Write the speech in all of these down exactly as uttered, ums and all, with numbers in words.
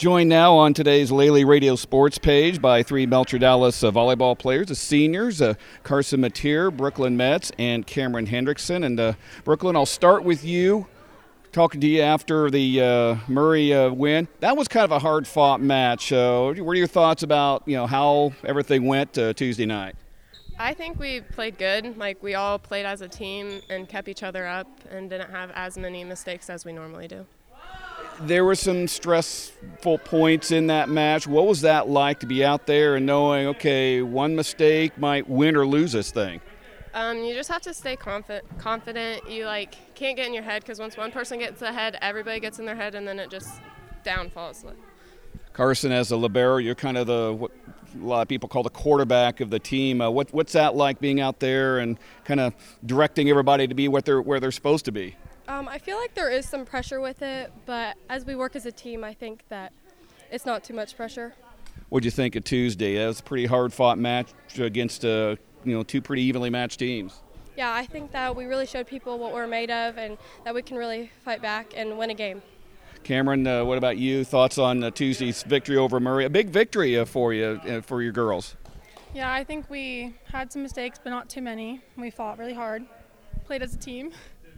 Joined now on today's Lely Radio Sports page by three Melcher Dallas uh, volleyball players, the seniors, uh, Carson Mateer, Brooklyn Metz, and Cameron Hendrickson. And uh, Brooklyn, I'll start with you. Talking to you after the uh, Murray uh, win. That was kind of a hard-fought match. Uh, what are your thoughts about you know how everything went uh, Tuesday night? I think we played good. Like, we all played as a team and kept each other up and didn't have as many mistakes as we normally do. There were some stressful points in that match. What was that like to be out there and knowing, okay, one mistake might win or lose this thing? Um, you just have to stay confi- confident. You, like, can't get in your head because once one person gets ahead, everybody gets in their head, and then it just downfalls. Carson, as a libero, you're kind of the what a lot of people call the quarterback of the team. Uh, what, what's that like being out there and kind of directing everybody to be what they're where they're supposed to be? Um, I feel like there is some pressure with it, but as we work as a team, I think that it's not too much pressure. What did you think of Tuesday? That was a pretty hard-fought match against uh, you know two pretty evenly matched teams. Yeah, I think that we really showed people what we're made of and that we can really fight back and win a game. Cameron, uh, what about you? Thoughts on uh, Tuesday's victory over Murray? A big victory uh, for you, uh, for your girls. Yeah, I think we had some mistakes, but not too many. We fought really hard, played as a team.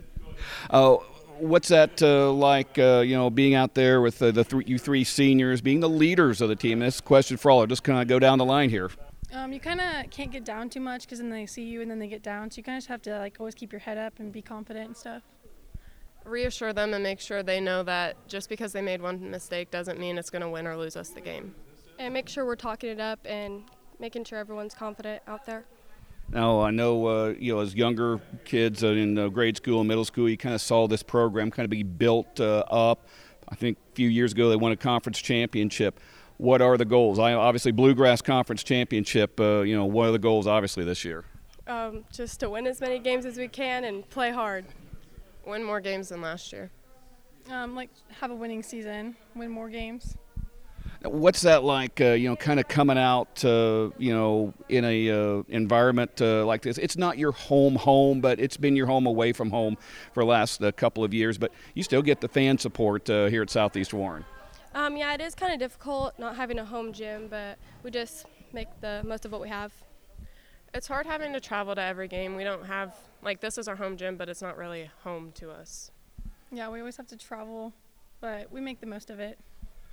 Uh, what's that uh, like, uh, you know, being out there with uh, the th- you three seniors, being the leaders of the team? This question for all. Just kind of go down the line here. Um, you kind of can't get down too much because then they see you and then they get down. So you kind of just have to like always keep your head up and be confident and stuff. Reassure them and make sure they know that just because they made one mistake doesn't mean it's going to win or lose us the game. And make sure we're talking it up and making sure everyone's confident out there. Now, I know, uh, you know, as younger kids uh, in uh, grade school and middle school, you kind of saw this program kind of be built uh, up. I think a few years ago they won a conference championship. What are the goals? I obviously Bluegrass Conference Championship. Uh, you know, what are the goals obviously this year? Um, just to win as many games as we can and play hard. Win more games than last year. Um, like have a winning season, win more games. What's that like, uh, you know, kind of coming out, uh, you know, in a uh, environment uh, like this? It's not your home home, but it's been your home away from home for the last uh, couple of years. But you still get the fan support uh, here at Southeast Warren. Um, yeah, it is kind of difficult not having a home gym, but we just make the most of what we have. It's hard having to travel to every game. We don't have, like, this is our home gym, but it's not really home to us. Yeah, we always have to travel, but we make the most of it.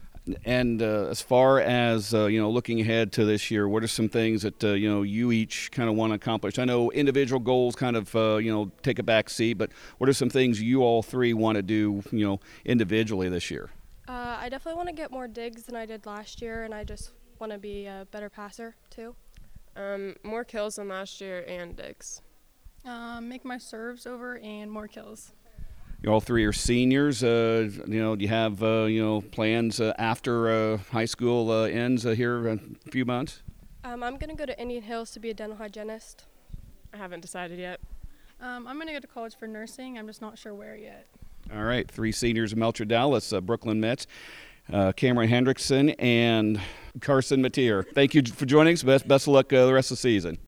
And uh, as far as, uh, you know, looking ahead to this year, what are some things that, uh, you know, you each kind of want to accomplish? I know individual goals kind of, uh, you know, take a back seat, but what are some things you all three want to do, you know, individually this year? Uh, I definitely want to get more digs than I did last year, and I just want to be a better passer, too. Um, more kills than last year and digs. Um, make my serves over and more kills. You all three are seniors. Uh, you know, do you have uh, you know plans uh, after uh, high school uh, ends uh, here in a few months? Um, I'm going to go to Indian Hills to be a dental hygienist. I haven't decided yet. Um, I'm going to go to college for nursing. I'm just not sure where yet. All right, three seniors in Melcher Dallas, uh, Brooklyn Metz, uh, Cameron Hendrickson, and Carson Mateer. Thank you for joining us. Best best of luck uh, the rest of the season.